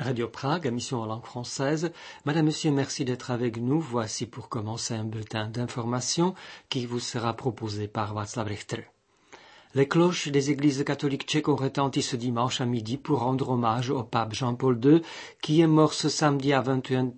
Radio Prague, émission en langue française. Madame, Monsieur, merci d'être avec nous. Voici pour commencer un bulletin d'information qui vous sera proposé par Václav Richter. Les cloches des églises catholiques tchèques ont retenti ce dimanche à midi pour rendre hommage au pape Jean-Paul II qui est mort ce samedi à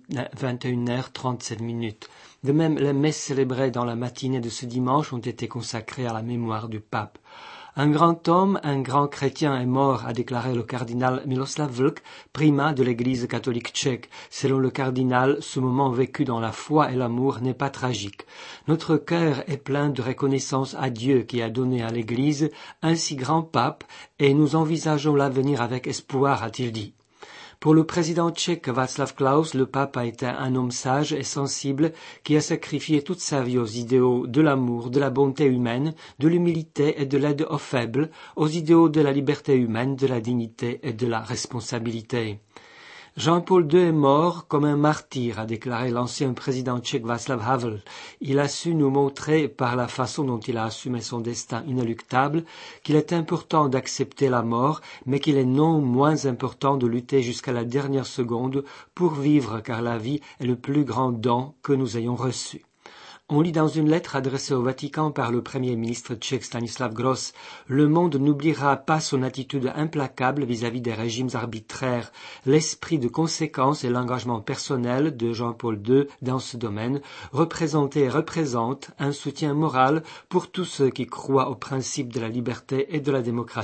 21h37. De même, les messes célébrées dans la matinée de ce dimanche ont été consacrées à la mémoire du pape. Un grand homme, un grand chrétien est mort, a déclaré le cardinal Miloslav Vlk, primat de l'Église catholique tchèque. Selon le cardinal, ce moment vécu dans la foi et l'amour n'est pas tragique. Notre cœur est plein de reconnaissance à Dieu qui a donné à l'Église un si grand pape et nous envisageons l'avenir avec espoir, a-t-il dit. Pour le président tchèque Václav Klaus, le pape a été un homme sage et sensible qui a sacrifié toute sa vie aux idéaux de l'amour, de la bonté humaine, de l'humilité et de l'aide aux faibles, aux idéaux de la liberté humaine, de la dignité et de la responsabilité. Jean-Paul II est mort comme un martyr, a déclaré l'ancien président tchèque Václav Havel. Il a su nous montrer, par la façon dont il a assumé son destin inéluctable, qu'il est important d'accepter la mort, mais qu'il est non moins important de lutter jusqu'à la dernière seconde pour vivre, car la vie est le plus grand don que nous ayons reçu. On lit dans une lettre adressée au Vatican par le Premier ministre tchèque Stanislav Gross, « Le monde n'oubliera pas son attitude implacable vis-à-vis des régimes arbitraires. L'esprit de conséquence et l'engagement personnel de Jean-Paul II dans ce domaine représentait et représente un soutien moral pour tous ceux qui croient au principe de la liberté et de la démocratie. »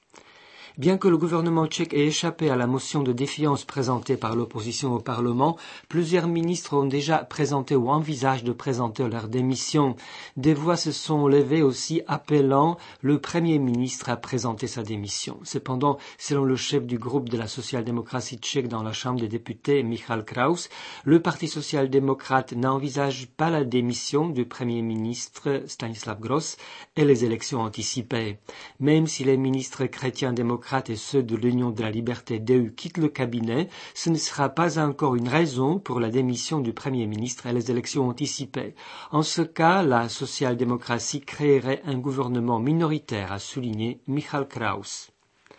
Bien que le gouvernement tchèque ait échappé à la motion de défiance présentée par l'opposition au Parlement, plusieurs ministres ont déjà présenté ou envisagent de présenter leur démission. Des voix se sont levées aussi appelant le Premier ministre à présenter sa démission. Cependant, selon le chef du groupe de la social-démocratie tchèque dans la Chambre des députés, Michal Kraus, le Parti social-démocrate n'envisage pas la démission du Premier ministre Stanislav Gross et les élections anticipées. Même si les ministres chrétiens démocrates et ceux de l'Union de la liberté DU quittent le cabinet, ce ne sera pas encore une raison pour la démission du Premier ministre et les élections anticipées. En ce cas, la social-démocratie créerait un gouvernement minoritaire, a souligné Michal Kraus.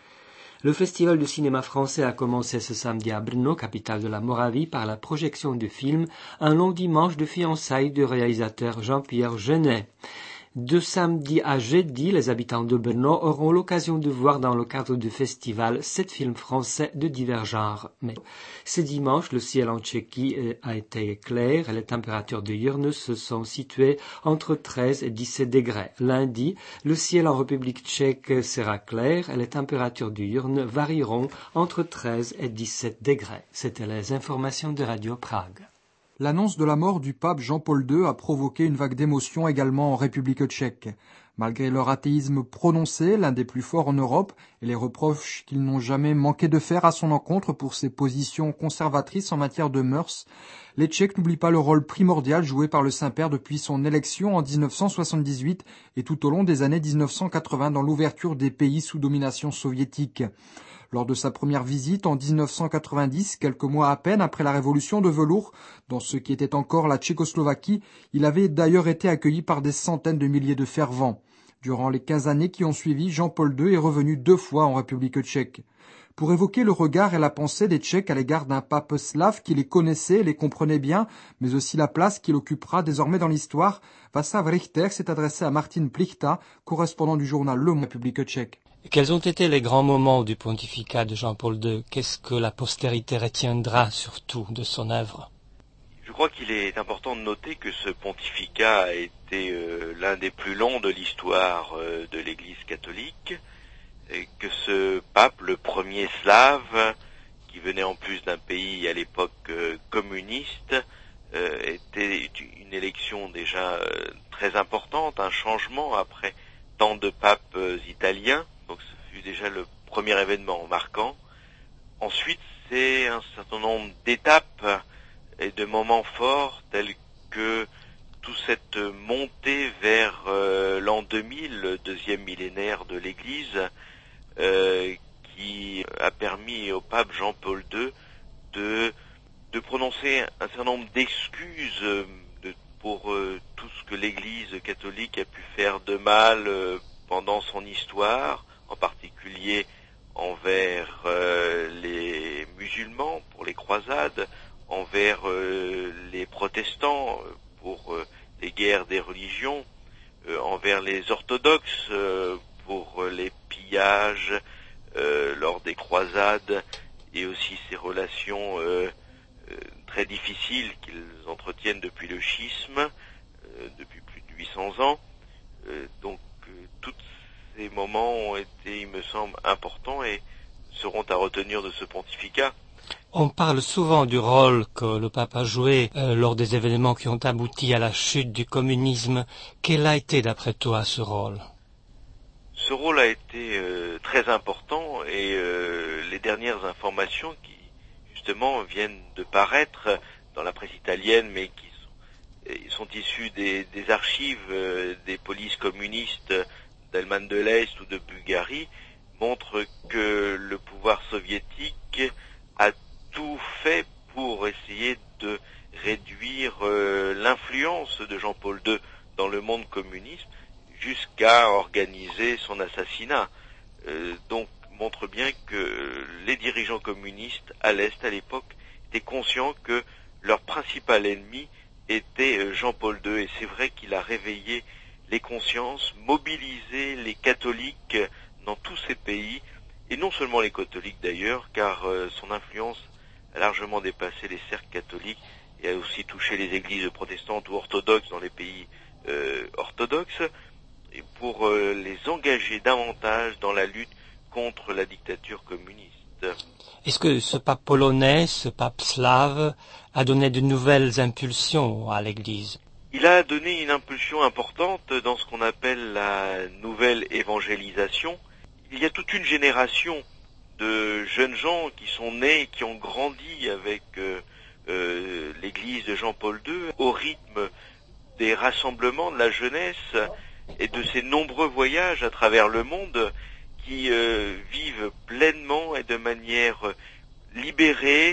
Le festival de cinéma français a commencé ce samedi à Brno, capitale de la Moravie, par la projection du film Un long dimanche de fiançailles du réalisateur Jean-Pierre Jeunet. De samedi à jeudi, les habitants de Brno auront l'occasion de voir dans le cadre du festival 7 films français de divers genres. Mais ce dimanche, le ciel en Tchéquie a été clair et les températures diurnes se sont situées entre 13 et 17 degrés. Lundi, le ciel en République tchèque sera clair et les températures diurnes varieront entre 13 et 17 degrés. C'était les informations de Radio Prague. L'annonce de la mort du pape Jean-Paul II a provoqué une vague d'émotion également en République tchèque. Malgré leur athéisme prononcé, l'un des plus forts en Europe, et les reproches qu'ils n'ont jamais manqué de faire à son encontre pour ses positions conservatrices en matière de mœurs, les Tchèques n'oublient pas le rôle primordial joué par le Saint-Père depuis son élection en 1978 et tout au long des années 1980 dans l'ouverture des pays sous domination soviétique. Lors de sa première visite en 1990, quelques mois à peine après la révolution de velours, dans ce qui était encore la Tchécoslovaquie, il avait d'ailleurs été accueilli par des centaines de milliers de fervents. Durant les 15 années qui ont suivi, Jean-Paul II est revenu 2 fois en République tchèque. Pour évoquer le regard et la pensée des Tchèques à l'égard d'un pape slave qui les connaissait et les comprenait bien, mais aussi la place qu'il occupera désormais dans l'histoire, Václav Richter s'est adressé à Martin Plichta, correspondant du journal Le Monde République tchèque. Quels ont été les grands moments du pontificat de Jean-Paul II? Qu'est-ce que la postérité retiendra surtout de son œuvre? Je crois qu'il est important de noter que ce pontificat a été l'un des plus longs de l'histoire de l'Église catholique, et que ce pape, le premier slave, qui venait en plus d'un pays à l'époque communiste, était une élection déjà très importante, un changement après tant de papes italiens. Donc ce fut déjà le premier événement marquant. Ensuite, c'est un certain nombre d'étapes et de moments forts tels que toute cette montée vers l'an 2000, le deuxième millénaire de l'Église, qui a permis au pape Jean-Paul II de prononcer un certain nombre d'excuses pour tout ce que l'Église catholique a pu faire de mal pendant son histoire, en particulier envers les musulmans pour les croisades, envers les protestants pour les guerres des religions, envers les orthodoxes pour les pillages lors des croisades, et aussi ces relations très difficiles qu'ils entretiennent depuis le schisme, depuis plus de 800 ans. Donc tous ces moments ont été, il me semble, importants et seront à retenir de ce pontificat. On parle souvent du rôle que le pape a joué lors des événements qui ont abouti à la chute du communisme. Quel a été, d'après toi, ce rôle ? Ce rôle a été très important, et les dernières informations qui, justement, viennent de paraître dans la presse italienne, mais qui sont issues des archives des polices communistes d'Allemagne de l'Est ou de Bulgarie, montrent que le pouvoir soviétique a tout fait pour essayer de réduire l'influence de Jean-Paul II dans le monde communiste, jusqu'à organiser son assassinat. Donc montre bien que les dirigeants communistes à l'Est à l'époque étaient conscients que leur principal ennemi était Jean-Paul II, et c'est vrai qu'il a réveillé les consciences, mobilisé les catholiques dans tous ces pays, et non seulement les catholiques d'ailleurs, car son influence a largement dépassé les cercles catholiques et a aussi touché les églises protestantes ou orthodoxes dans les pays orthodoxes, et pour les engager davantage dans la lutte contre la dictature communiste. Est-ce que ce pape polonais, ce pape slave, a donné de nouvelles impulsions à l'Église ? Il a donné une impulsion importante dans ce qu'on appelle la nouvelle évangélisation. Il y a toute une génération de jeunes gens qui sont nés, qui ont grandi avec l'Église de Jean-Paul II, au rythme des rassemblements de la jeunesse et de ces nombreux voyages à travers le monde, qui vivent pleinement et de manière libérée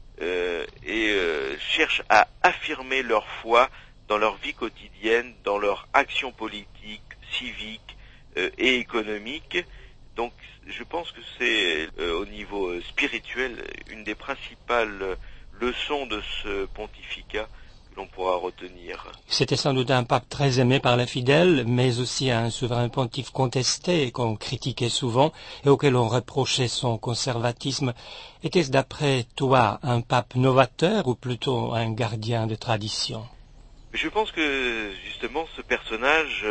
et cherchent à affirmer leur foi dans leur vie quotidienne, dans leur action politique, civique et économique. Donc je pense que c'est au niveau spirituel une des principales leçons de ce pontificat que l'on pourra retenir. C'était sans doute un pape très aimé par les fidèles, mais aussi un souverain pontife contesté et qu'on critiquait souvent et auquel on reprochait son conservatisme. Était-ce d'après toi un pape novateur ou plutôt un gardien de tradition ? Je pense que justement ce personnage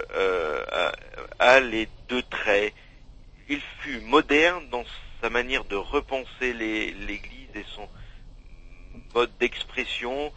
a les deux traits. Il fut moderne dans sa manière de repenser l'Église et son mode d'expression,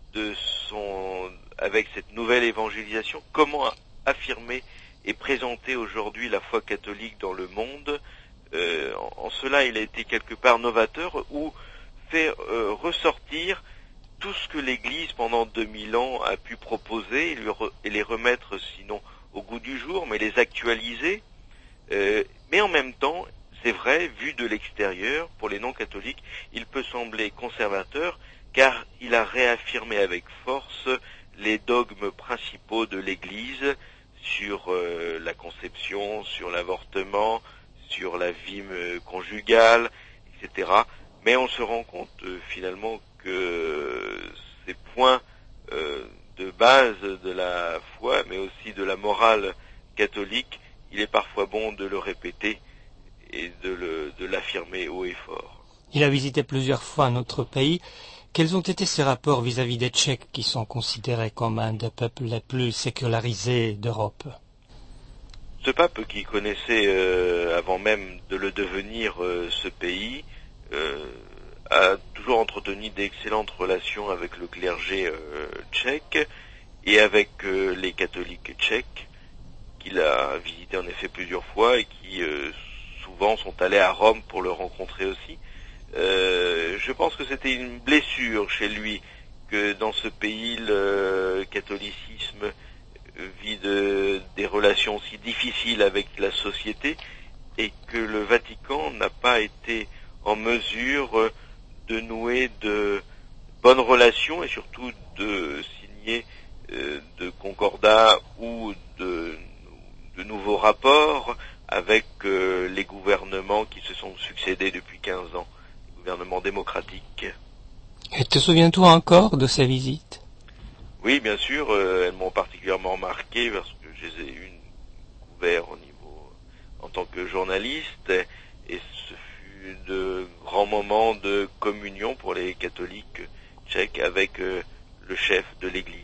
avec cette nouvelle évangélisation, comment affirmer et présenter aujourd'hui la foi catholique dans le monde. En cela, il a été quelque part novateur, ou fait ressortir tout ce que l'Église pendant 2000 ans a pu proposer et les remettre sinon au goût du jour, mais les actualiser. Mais en même temps, c'est vrai, vu de l'extérieur, pour les non-catholiques, il peut sembler conservateur, car il a réaffirmé avec force les dogmes principaux de l'Église sur la conception, sur l'avortement, sur la vie conjugale, etc. Mais on se rend compte finalement que ces points de base de la foi, mais aussi de la morale catholique, il est parfois bon de le répéter et de l'affirmer haut et fort. Il a visité plusieurs fois notre pays. Quels ont été ses rapports vis-à-vis des Tchèques, qui sont considérés comme un des peuples les plus sécularisés d'Europe ? Ce pape, qui connaissait avant même de le devenir ce pays, a toujours entretenu d'excellentes relations avec le clergé tchèque et avec les catholiques tchèques, qu'il a visité en effet plusieurs fois et qui souvent sont allés à Rome pour le rencontrer aussi. Je pense que c'était une blessure chez lui que dans ce pays le catholicisme vit des relations si difficiles avec la société, et que le Vatican n'a pas été en mesure de nouer de bonnes relations et surtout de signer de concordats ou de nouveaux rapports avec les gouvernements qui se sont succédés depuis 15 ans, les gouvernements démocratiques. Et te souviens-toi encore de ces visites? Oui, bien sûr, elles m'ont particulièrement marqué parce que je les ai couvertes en tant que journaliste, et ce fut de grands moments de communion pour les catholiques tchèques avec le chef de l'Église.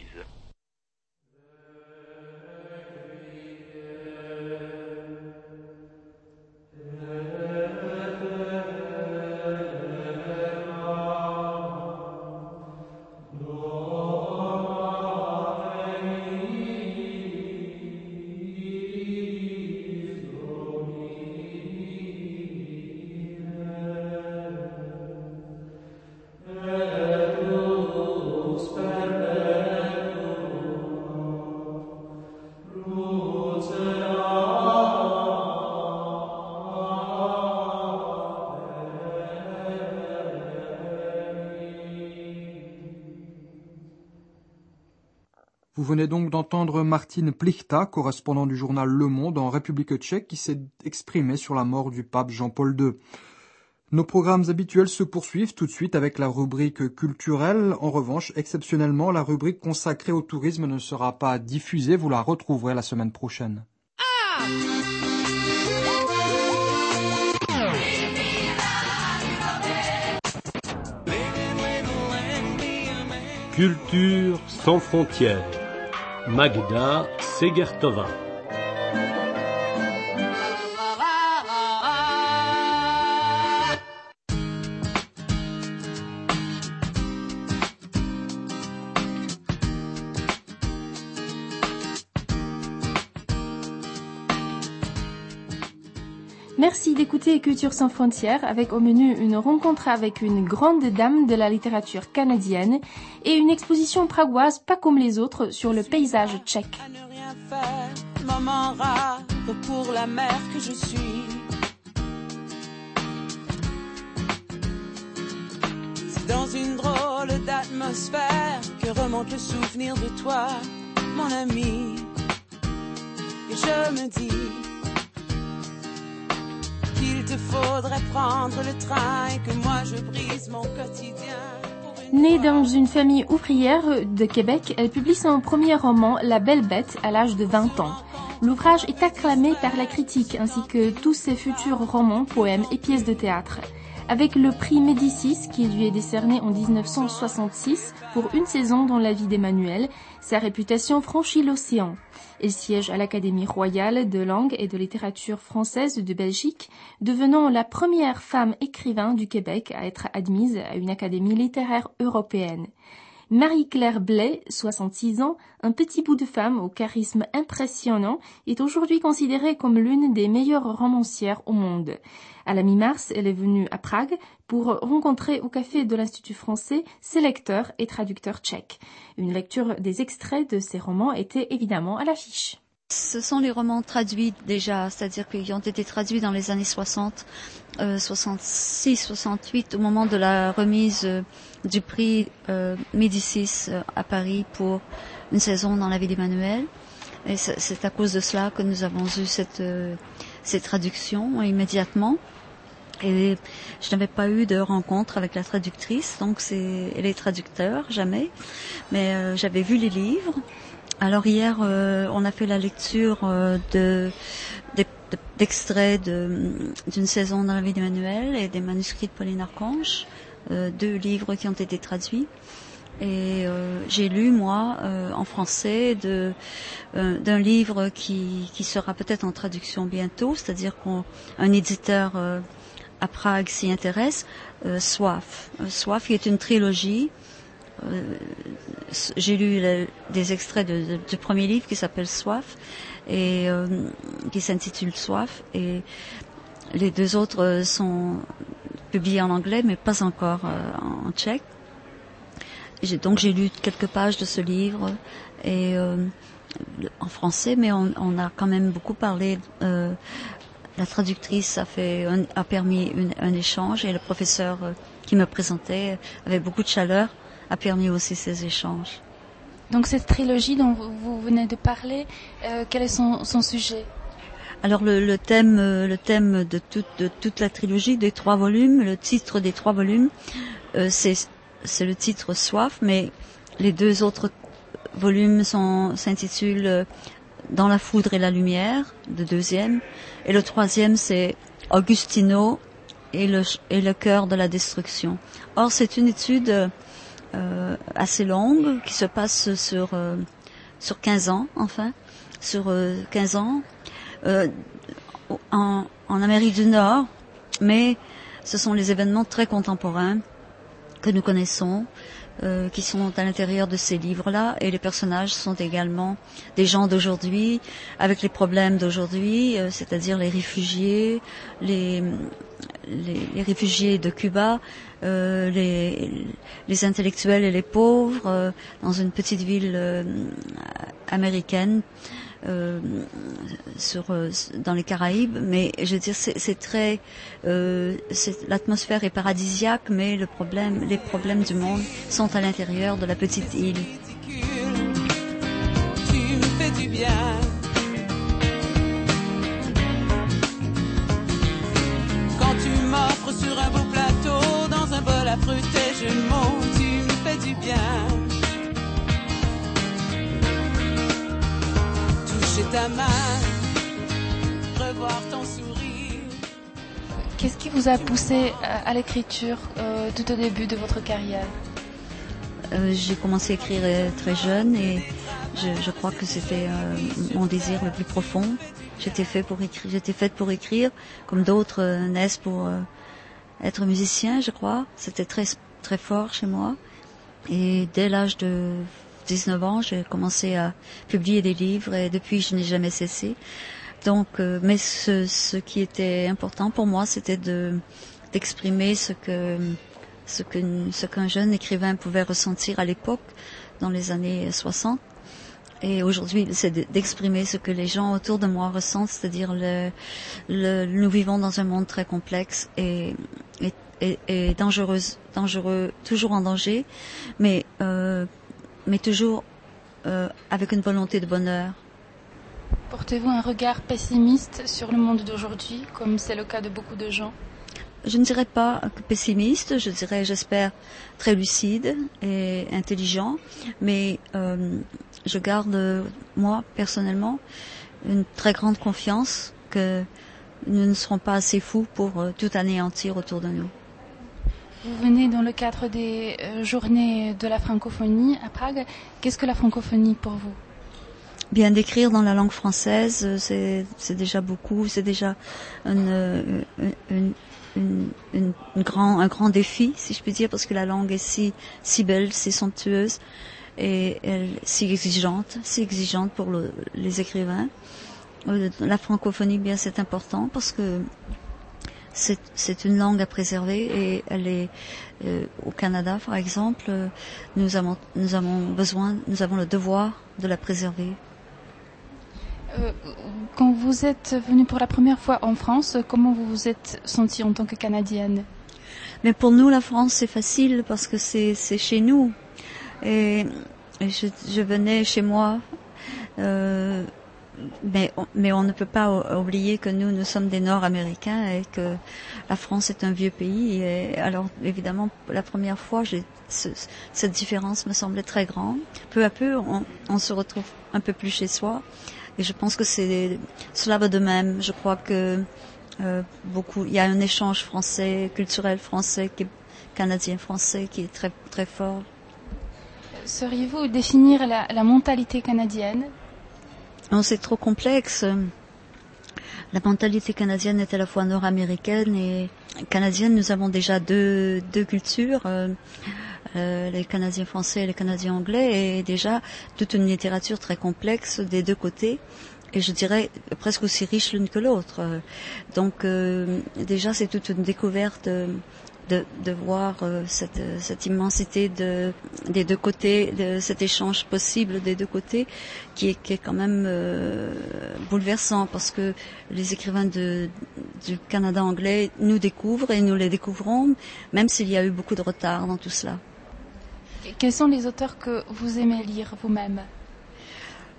Vous venez donc d'entendre Martin Plichta, correspondant du journal Le Monde en République tchèque, qui s'est exprimé sur la mort du pape Jean-Paul II. Nos programmes habituels se poursuivent tout de suite avec la rubrique culturelle. En revanche, exceptionnellement, la rubrique consacrée au tourisme ne sera pas diffusée. Vous la retrouverez la semaine prochaine. Culture sans frontières. Magda Segertova. Merci d'écouter Culture sans frontières, avec au menu une rencontre avec une grande dame de la littérature canadienne et une exposition pragoise pas comme les autres sur le paysage tchèque. À ne rien faire, moment rare pour la mère que je suis. C'est dans une drôle d'atmosphère que remonte le souvenir de toi, mon ami. Et je me dis qu'il te faudrait prendre le train et que moi je brise mon quotidien. Née dans une famille ouvrière de Québec, elle publie son premier roman, La Belle Bête, à l'âge de 20 ans. L'ouvrage est acclamé par la critique ainsi que tous ses futurs romans, poèmes et pièces de théâtre. Avec le prix Médicis qui lui est décerné en 1966 pour une saison dans la vie d'Emmanuel, sa réputation franchit l'océan. Elle siège à l'Académie royale de langue et de littérature française de Belgique, devenant la première femme écrivain du Québec à être admise à une académie littéraire européenne. Marie-Claire Blais, 66 ans, un petit bout de femme au charisme impressionnant, est aujourd'hui considérée comme l'une des meilleures romancières au monde. À la mi-mars, elle est venue à Prague pour rencontrer au café de l'Institut français ses lecteurs et traducteurs tchèques. Une lecture des extraits de ces romans était évidemment à l'affiche. Ce sont les romans traduits déjà, c'est-à-dire qu'ils ont été traduits dans les années 60, 66, 68, au moment de la remise du prix Médicis à Paris pour une saison dans la vie d'Emmanuel. Et c'est à cause de cela que nous avons eu ces traductions immédiatement. Et je n'avais pas eu de rencontre avec la traductrice, donc et les traducteurs, jamais. Mais j'avais vu les livres. Alors hier, on a fait la lecture d'extraits d'une saison dans la vie d'Emmanuel et des manuscrits de Pauline Archange, 2 livres qui ont été traduits. Et j'ai lu, moi, en français, d'un livre qui sera peut-être en traduction bientôt, c'est-à-dire qu'un éditeur à Prague s'y intéresse, Soif. Soif, qui est une trilogie. J'ai lu des extraits du premier livre qui s'appelle Soif et qui s'intitule Soif, et les 2 autres sont publiés en anglais mais pas encore en tchèque. Donc j'ai lu quelques pages de ce livre et en français, mais on a quand même beaucoup parlé. La traductrice a permis un échange, et le professeur qui me présentait avec beaucoup de chaleur a permis aussi ces échanges. Donc cette trilogie dont vous venez de parler, quel est son sujet ? Alors le thème de toute la trilogie des 3 volumes, le titre des 3 volumes, c'est le titre Soif, mais les 2 autres volumes s'intitulent Dans la foudre et la lumière, le 2e, et le 3e c'est Augustino et le cœur de la destruction. Or c'est une étude assez longue qui se passe sur 15 ans, enfin, sur 15 ans en Amérique du Nord, mais ce sont les événements très contemporains que nous connaissons, qui sont à l'intérieur de ces livres-là, et les personnages sont également des gens d'aujourd'hui, avec les problèmes d'aujourd'hui, c'est-à-dire les réfugiés, les réfugiés de Cuba, les intellectuels et les pauvres, dans une petite ville américaine, dans les Caraïbes, mais je veux dire l'atmosphère est paradisiaque, mais les problèmes du monde sont à l'intérieur de la petite île. Tu me fais du bien. Quand tu m'offres sur un beau plateau, dans un bol à fruiter, je monte, tu me fais du bien. Ta main, revoir ton sourire. Qu'est-ce qui vous a poussé à l'écriture tout au début de votre carrière? J'ai commencé à écrire très jeune et je crois que c'était mon désir le plus profond. J'étais faite pour écrire, comme d'autres naissent pour être musicien, je crois. C'était très, très fort chez moi. Et dès l'âge de 19 ans, j'ai commencé à publier des livres et depuis je n'ai jamais cessé. Donc, mais ce qui était important pour moi, c'était d'exprimer ce qu'un jeune écrivain pouvait ressentir à l'époque, dans les années 60. Et aujourd'hui, c'est d'exprimer ce que les gens autour de moi ressentent, c'est-à-dire nous vivons dans un monde très complexe et dangereux, toujours en danger, mais toujours avec une volonté de bonheur. Portez-vous un regard pessimiste sur le monde d'aujourd'hui, comme c'est le cas de beaucoup de gens? Je ne dirais pas que pessimiste, je dirais, j'espère, très lucide et intelligent, mais je garde, moi, personnellement, une très grande confiance que nous ne serons pas assez fous pour tout anéantir autour de nous. Vous venez dans le cadre des journées de la francophonie à Prague. Qu'est-ce que la francophonie pour vous? Bien, d'écrire dans la langue française, c'est déjà beaucoup, c'est déjà un grand défi, si je puis dire, parce que la langue est si belle, si somptueuse et si exigeante pour les écrivains. La francophonie, bien, c'est important parce que c'est une langue à préserver et elle est au Canada, par exemple, nous avons le devoir de la préserver. Quand vous êtes venu pour la première fois en France, comment vous vous êtes sentie en tant que Canadienne? Mais pour nous, la France, c'est facile parce que c'est chez nous. Et je venais chez moi. Mais on ne peut pas oublier que nous sommes des Nord-Américains et que la France est un vieux pays. Et alors, évidemment, la première fois, cette différence me semblait très grande. Peu à peu, on se retrouve un peu plus chez soi. Et je pense que cela va de même. Je crois que il y a un échange culturel français, canadien-français, qui est très, très fort. Sauriez-vous définir la mentalité canadienne? Non, c'est trop complexe. La mentalité canadienne est à la fois nord-américaine et canadienne. Nous avons déjà deux cultures, les Canadiens français et les Canadiens anglais, et déjà toute une littérature très complexe des deux côtés. Et je dirais presque aussi riche l'une que l'autre. Donc déjà c'est toute une découverte de voir cette immensité des deux côtés, de cet échange possible des deux côtés, qui est quand même bouleversant, parce que les écrivains du Canada anglais nous découvrent et nous les découvrons, même s'il y a eu beaucoup de retard dans tout cela. Et quels sont les auteurs que vous aimez lire vous-même?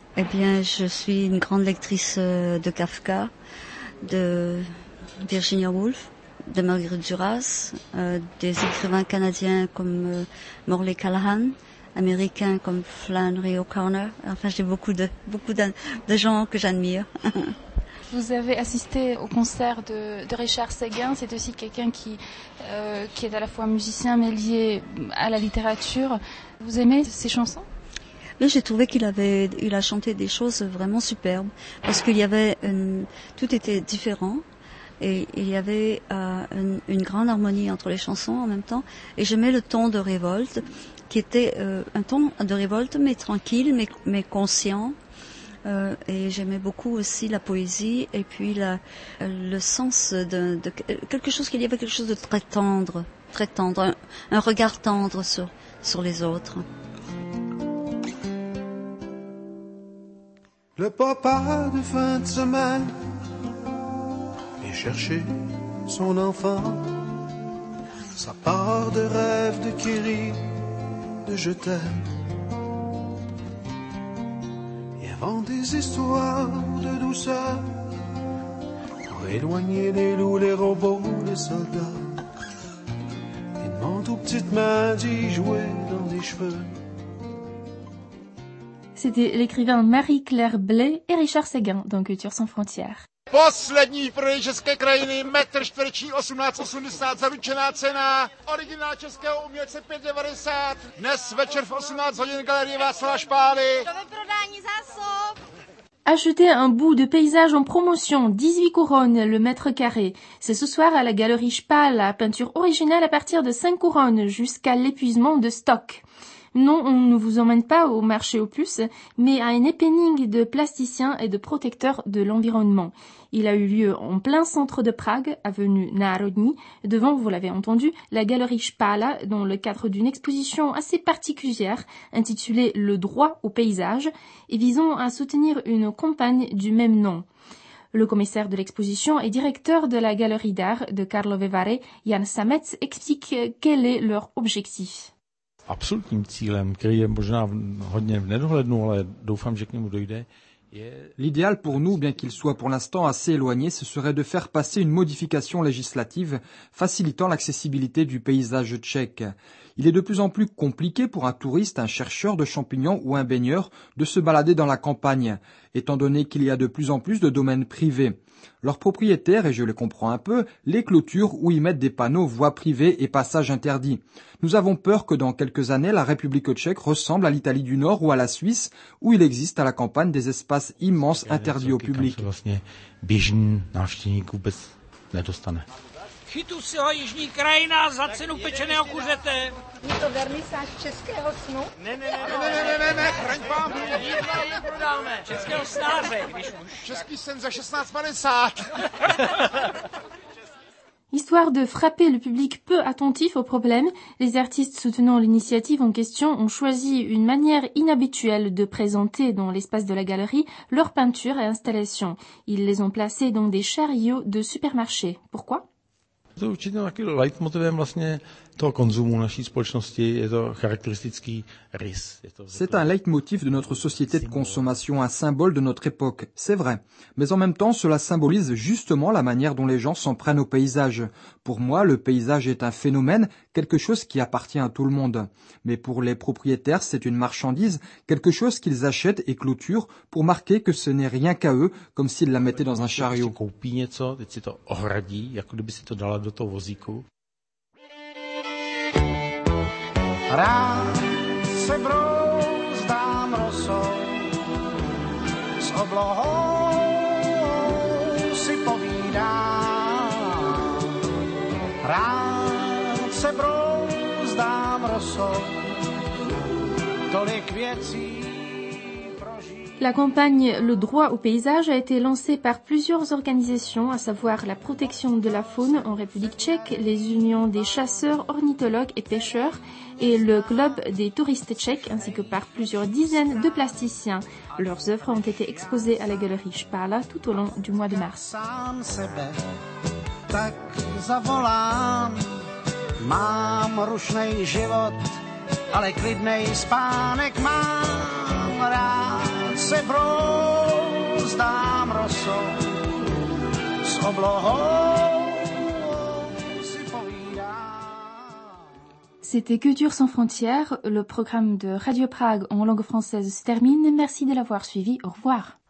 Eh bien, je suis une grande lectrice de Kafka, de Virginia Woolf, de Marguerite Duras, des écrivains canadiens comme Morley Callahan, américains comme Flannery O'Connor. Enfin, j'ai beaucoup de gens que j'admire. Vous avez assisté au concert de Richard Séguin. C'est aussi quelqu'un qui est à la fois musicien mais lié à la littérature. Vous aimez ses chansons? Là, j'ai trouvé qu'il a chanté des choses vraiment superbes parce qu'il y avait tout était différent et il y avait une grande harmonie entre les chansons en même temps. Et j'aimais le ton de révolte qui était un ton de révolte mais tranquille mais conscient. Et j'aimais beaucoup aussi la poésie et puis le sens de quelque chose, qu'il y avait quelque chose de très tendre, un regard tendre sur les autres. Le papa de fin de semaine vient chercher son enfant. Ça part de rêve, de Kiri, de je t'aime. Il invente des histoires de douceur pour éloigner les loups, les robots, les soldats. Il demande aux petites mains d'y jouer dans les cheveux. C'était l'écrivain Marie-Claire Blais et Richard Séguin dans Culture sans frontières. Poslední projekt české krajiny, metr čtvereční 1880, zaručená cena, originál českého umělce 5,90. Dnes večer v 18 hodin galerie Václava Špály. Do vyprodání zásob. Achetez un bout de paysage en promotion, 18 couronnes le mètre carré. C'est ce soir à la galerie Spal, peinture originale à partir de 5 couronnes jusqu'à l'épuisement de stock. Non, on ne vous emmène pas au marché aux puces, mais à un happening de plasticiens et de protecteurs de l'environnement. Il a eu lieu en plein centre de Prague, avenue Národní, devant, vous l'avez entendu, la galerie Spala, dans le cadre d'une exposition assez particulière intitulée Le droit au paysage et visant à soutenir une campagne du même nom. Le commissaire de l'exposition et directeur de la galerie d'art de Karlovy Vary, Jan Samec, explique quel est leur objectif. Absolutním cílem, který je možná hodně v nedohlednu, ale doufám, že k němu dojde. L'idéal pour nous, bien qu'il soit pour l'instant assez éloigné, ce serait de faire passer une modification législative facilitant l'accessibilité du paysage tchèque. Il est de plus en plus compliqué pour un touriste, un chercheur de champignons ou un baigneur de se balader dans la campagne, étant donné qu'il y a de plus en plus de domaines privés. Leurs propriétaires, et je les comprends un peu, les clôturent ou y mettent des panneaux voies privées et passages interdits. Nous avons peur que dans quelques années, la République tchèque ressemble à l'Italie du Nord ou à la Suisse, où il existe à la campagne des espaces immenses interdits au public. Chytu si ho jižní krajina za cenu pečeného kuřete. Je to vernisáž českého snu? Ne, chraň pán. Jídla jim prodáme. Českého snáře, když už. Český sen za 16,50. Histoire de frapper le public peu attentif au problème, les artistes soutenant l'initiative en question ont choisi une manière inhabituelle de présenter dans l'espace de la galerie leurs peintures et installations. Ils les ont placées dans des chariots de supermarché. Pourquoi ? To je určitě taky leitmotivem vlastně toho konzumu naší společnosti, je to charakteristický rys. C'est un leitmotiv de notre société de consommation, un symbole de notre époque, c'est vrai. Mais en même temps, cela symbolise justement la manière dont les gens s'en prennent au paysage. Pour moi, le paysage est un phénomène, quelque chose qui appartient à tout le monde. Mais pour les propriétaires, c'est une marchandise, quelque chose qu'ils achètent et clôturent pour marquer que ce n'est rien qu'à eux, comme s'ils la mettaient dans un chariot. Koupí něco, teď si to ohradí, jako kdyby si to dala do toho vozíku. Rád se brouzdám rosou, s oblohou si povídám. Rád se brouzdám rosou, tolik věcí. La campagne Le droit au paysage a été lancée par plusieurs organisations, à savoir la protection de la faune en République tchèque, les unions des chasseurs, ornithologues et pêcheurs et le club des touristes tchèques, ainsi que par plusieurs dizaines de plasticiens. Leurs œuvres ont été exposées à la galerie Spala tout au long du mois de mars. Tak zavolám, mám rušnej život, ale klidnej spánek mám rád. se brouzdám rosou s oblohou si povídám. C'était Culture sans frontières. Le programme de Radio Prague en langue française se termine. Merci de l'avoir suivi. Au revoir.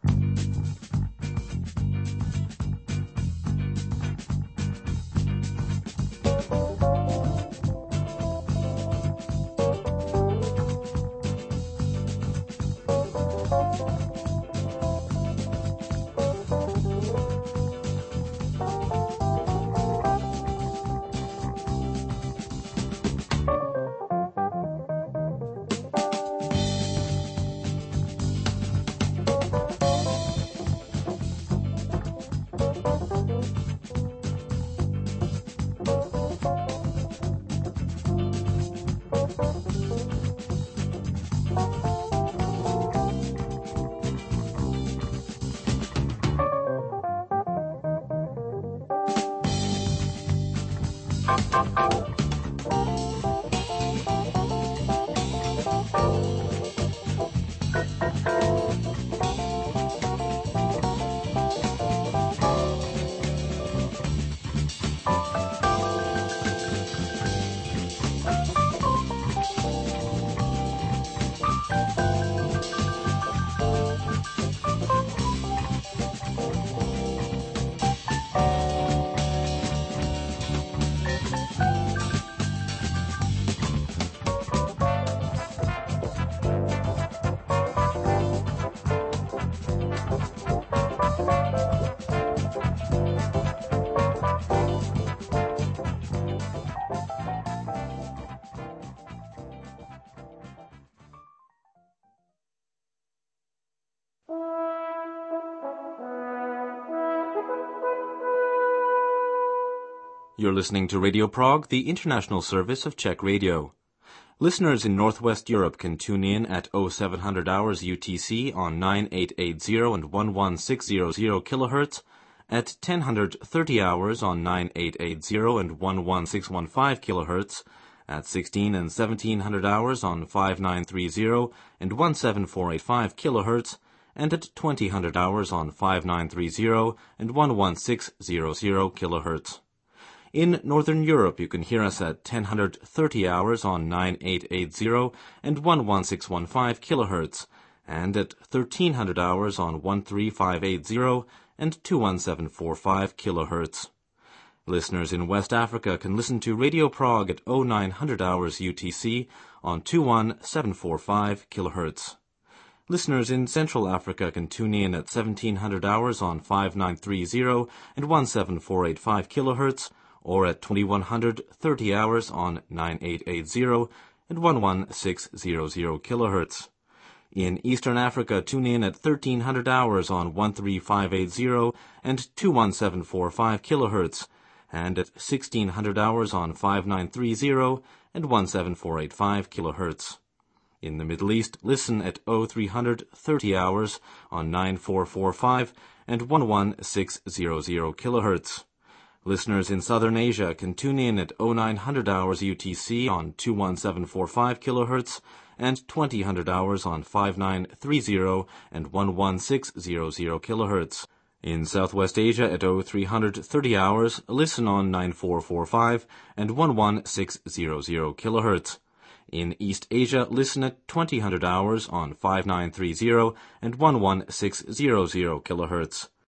You're listening to Radio Prague, the international service of Czech Radio. Listeners in Northwest Europe can tune in at 0700 hours UTC on 9880 and 11600 kHz, at 1030 hours on 9880 and 11615 kHz, at 16 and 1700 hours on 5930 and 17485 kHz, and at 2000 hours on 5930 and 11600 kHz. In Northern Europe, you can hear us at 1030 hours on 9880 and 11615 kHz, and at 1300 hours on 13580 and 21745 kHz. Listeners in West Africa can listen to Radio Prague at 0900 hours UTC on 21745 kHz. Listeners in Central Africa can tune in at 1700 hours on 5930 and 17485 kHz, or at 2130 hours on 9880 and 11600 kHz. In Eastern Africa, tune in at 1300 hours on 13580 and 21745 kHz, and at 1600 hours on 5930 and 17485 kHz. In the Middle East, listen at 0330 hours on 9445 and 11600 kHz. Listeners in Southern Asia can tune in at 0900 hours UTC on 21745 kHz and 2000 hours on 5930 and 11600 kHz. In Southwest Asia at 0330 hours, listen on 9445 and 11600 kHz. In East Asia, listen at 2000 hours on 5930 and 11600 kHz.